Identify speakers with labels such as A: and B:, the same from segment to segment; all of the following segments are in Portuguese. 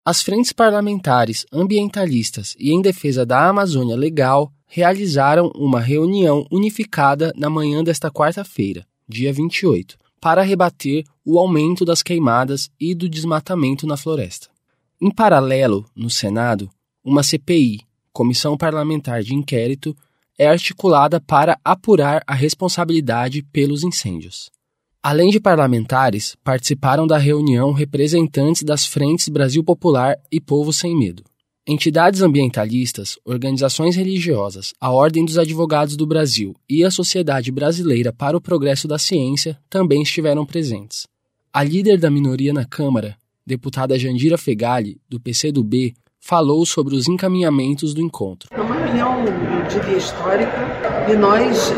A: As frentes parlamentares, ambientalistas e em defesa da Amazônia Legal realizaram uma reunião unificada na manhã desta quarta-feira, dia 28, para rebater o aumento das queimadas e do desmatamento na floresta. Em paralelo, no Senado, uma CPI, Comissão Parlamentar de Inquérito, é articulada para apurar a responsabilidade pelos incêndios. Além de parlamentares, participaram da reunião representantes das frentes Brasil Popular e Povo Sem Medo. Entidades ambientalistas, organizações religiosas, a Ordem dos Advogados do Brasil e a Sociedade Brasileira para o Progresso da Ciência também estiveram presentes. A líder da minoria na Câmara, deputada Jandira Fegali, do PCdoB, falou sobre os encaminhamentos do encontro.
B: É uma reunião, eu diria, histórica e nós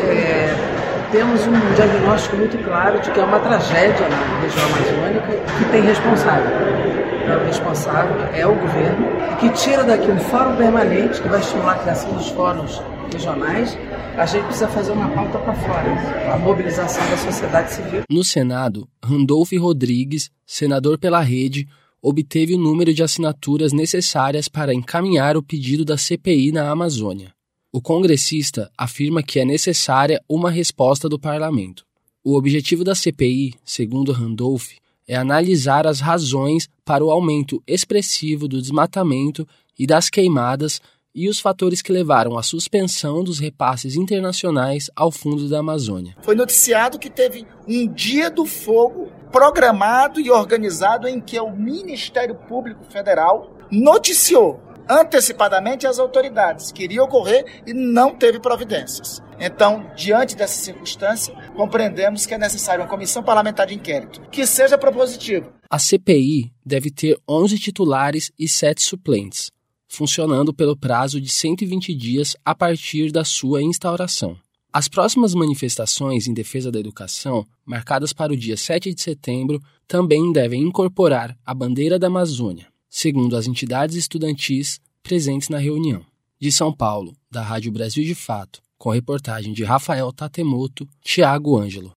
B: temos um diagnóstico muito claro de que é uma tragédia na região amazônica que tem responsável. O responsável é o governo e que tira daqui um fórum permanente que vai estimular a criação dos fóruns regionais. A gente precisa fazer uma pauta para fora, a mobilização da sociedade civil.
A: No Senado, Randolph Rodrigues, senador pela Rede, obteve o número de assinaturas necessárias para encaminhar o pedido da CPI na Amazônia. O congressista afirma que é necessária uma resposta do parlamento. O objetivo da CPI, segundo Randolph, é analisar as razões para o aumento expressivo do desmatamento e das queimadas e os fatores que levaram à suspensão dos repasses internacionais ao Fundo da Amazônia.
C: Foi noticiado que teve um dia do fogo programado e organizado em que o Ministério Público Federal noticiou antecipadamente as autoridades que iria ocorrer e não teve providências. Então, diante dessa circunstância, compreendemos que é necessária uma comissão parlamentar de inquérito que seja propositiva.
A: A CPI deve ter 11 titulares e 7 suplentes, funcionando pelo prazo de 120 dias a partir da sua instauração. As próximas manifestações em defesa da educação, marcadas para o dia 7 de setembro, também devem incorporar a bandeira da Amazônia, segundo as entidades estudantis presentes na reunião. De São Paulo, da Rádio Brasil de Fato, com reportagem de Rafael Tatemoto, Thiago Ângelo.